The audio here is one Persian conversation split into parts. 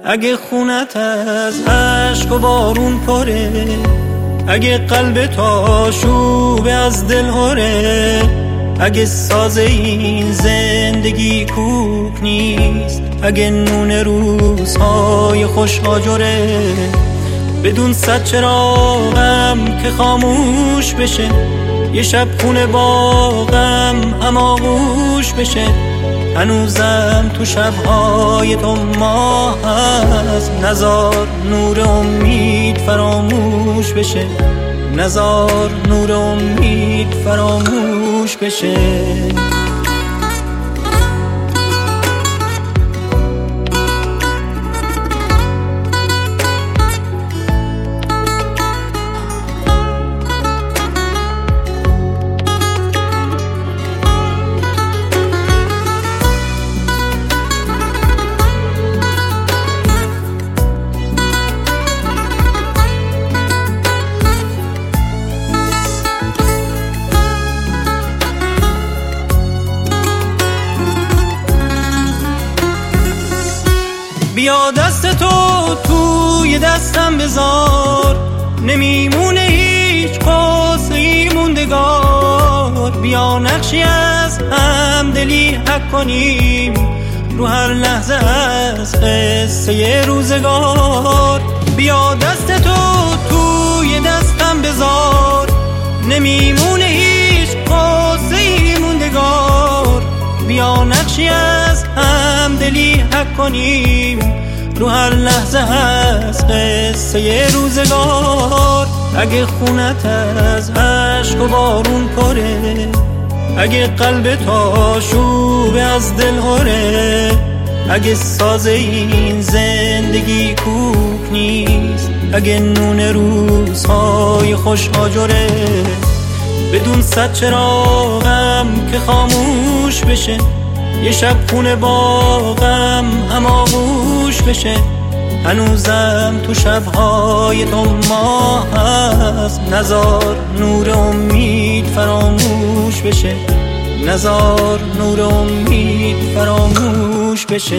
اگه خونت از عشق و بارون پره، اگه قلب آشوب از دل هره، اگه ساز این زندگی کوک نیست، اگه نون روزهای خوش آجره، بدون صد چراغم که خاموش بشه، یه شب خونه باغم هم آغوش بشه، هنوزم تو شبهای تو ماه هست، نزار نور امید فراموش بشه، نزار نور امید فراموش بشه. بیا دست تو توی دستم بذار، نمیمونه هیچ قصه‌ای موندگار، بیا نقشی از همدلی حک کنیم رو هر لحظه از قصه روزگار، بیا دست تو توی دستم بذار، نمیمونه هیچ قصه‌ای موندگار، بیا نقشی از همدلی حک کنیم رو هر لحظه از قصه روزگار، اگه خونت از عشق و بارون پره، اگه قلب آشوب از دل هره، اگه ساز این زندگی کوک نیست، اگه نون روزهای خوش آجره، بدون صد چراغم که خاموش بشه، یه شب خونه باغم هم آغوش بشه، هنوزم تو شبهای تو ماه هست، نزار نور امید فراموش بشه، نزار نور امید فراموش بشه.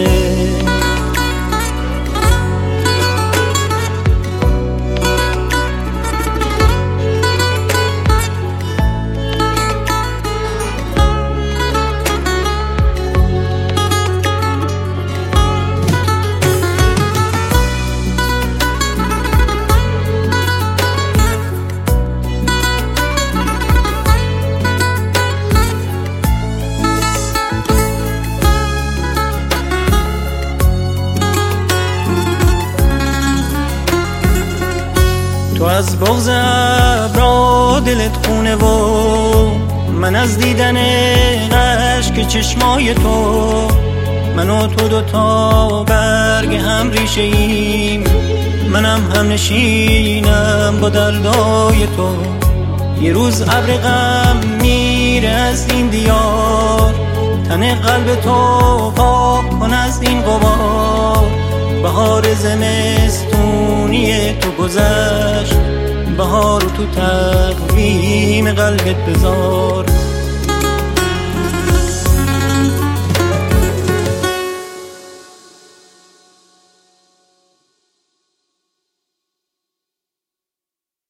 تو از بغض ابرا دلت خونه و من از دیدن اشک چشمای تو، من و تو دوتا برگ هم ریشه ایم، منم هم نشینم با دردای تو، یه روز ابر غم میره از این دیار، تن قلب تو پاک کن از این غبار، بهار زمستونی تو گذشت، بهار تو تقویم قلبت بذار،